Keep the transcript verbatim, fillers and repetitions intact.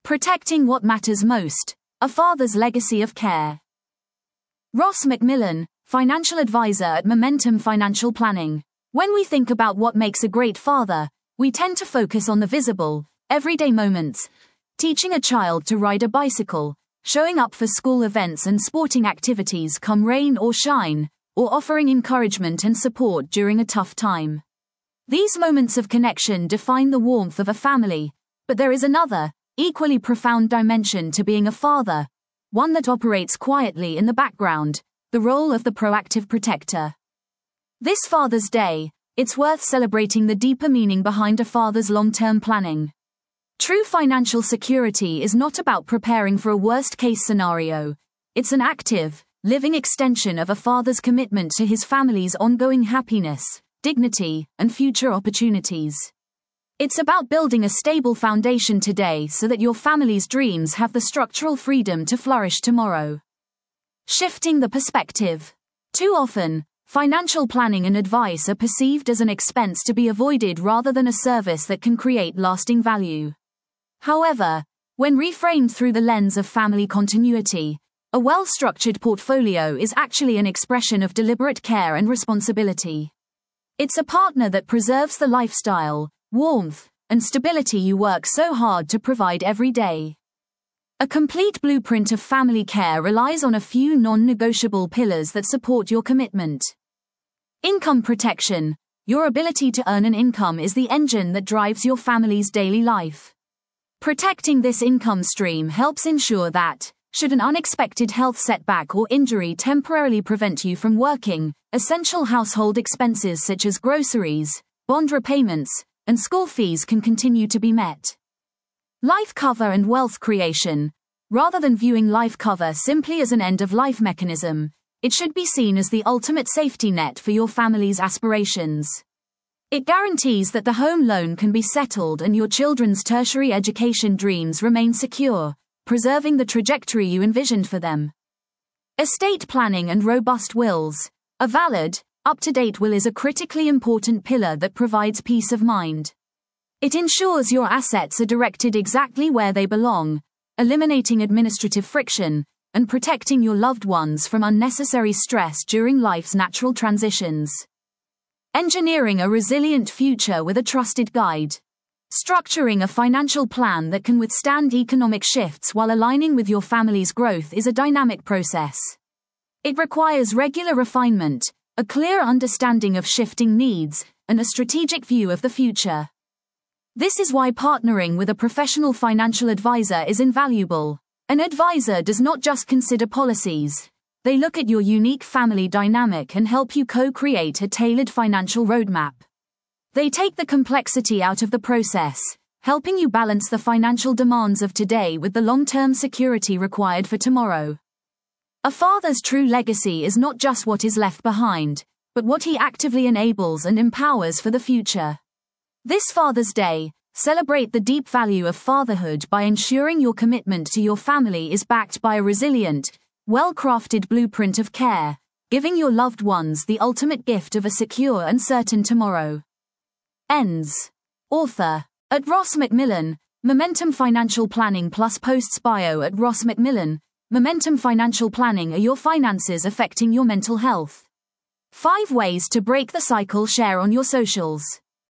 Protecting what matters most, a father's legacy of care. Ross McMillan, financial advisor at Momentum Financial Planning. When we think about what makes a great father, we tend to focus on the visible, everyday moments. Teaching a child to ride a bicycle, showing up for school events and sporting activities come rain or shine, or offering encouragement and support during a tough time. These moments of connection define the warmth of a family, but there is another, equally profound dimension to being a father, one that operates quietly in the background, the role of the proactive protector. This Father's Day, it's worth celebrating the deeper meaning behind a father's long-term planning. True financial security is not about preparing for a worst-case scenario. It's an active, living extension of a father's commitment to his family's ongoing happiness, dignity, and future opportunities. It's about building a stable foundation today so that your family's dreams have the structural freedom to flourish tomorrow. Shifting the perspective. Too often, financial planning and advice are perceived as an expense to be avoided rather than a service that can create lasting value. However, when reframed through the lens of family continuity, a well-structured portfolio is actually an expression of deliberate care and responsibility. It's a partner that preserves the lifestyle, warmth, and stability you work so hard to provide every day. A complete blueprint of family care relies on a few non-negotiable pillars that support your commitment. Income protection. Your ability to earn an income is the engine that drives your family's daily life. Protecting this income stream helps ensure that, should an unexpected health setback or injury temporarily prevent you from working, essential household expenses such as groceries, bond repayments, and school fees can continue to be met. Life cover and wealth creation. Rather than viewing life cover simply as an end-of-life mechanism, it should be seen as the ultimate safety net for your family's aspirations. It guarantees that the home loan can be settled and your children's tertiary education dreams remain secure, preserving the trajectory you envisioned for them. Estate planning and robust wills. A valid, up-to-date will is a critically important pillar that provides peace of mind. It ensures your assets are directed exactly where they belong, eliminating administrative friction, and protecting your loved ones from unnecessary stress during life's natural transitions. Engineering a resilient future with a trusted guide. Structuring a financial plan that can withstand economic shifts while aligning with your family's growth is a dynamic process. It requires regular refinement, a clear understanding of shifting needs, and a strategic view of the future. This is why partnering with a professional financial advisor is invaluable. An advisor does not just consider policies. They look at your unique family dynamic and help you co-create a tailored financial roadmap. They take the complexity out of the process, helping you balance the financial demands of today with the long-term security required for tomorrow. A father's true legacy is not just what is left behind, but what he actively enables and empowers for the future. This Father's Day, celebrate the deep value of fatherhood by ensuring your commitment to your family is backed by a resilient, well-crafted blueprint of care, giving your loved ones the ultimate gift of a secure and certain tomorrow. Ends. Author. At Ross McMillan, Momentum Financial Planning plus posts bio at Ross McMillan. Momentum Financial Planning. Are your finances affecting your mental health? Five ways to break the cycle. Share on your socials.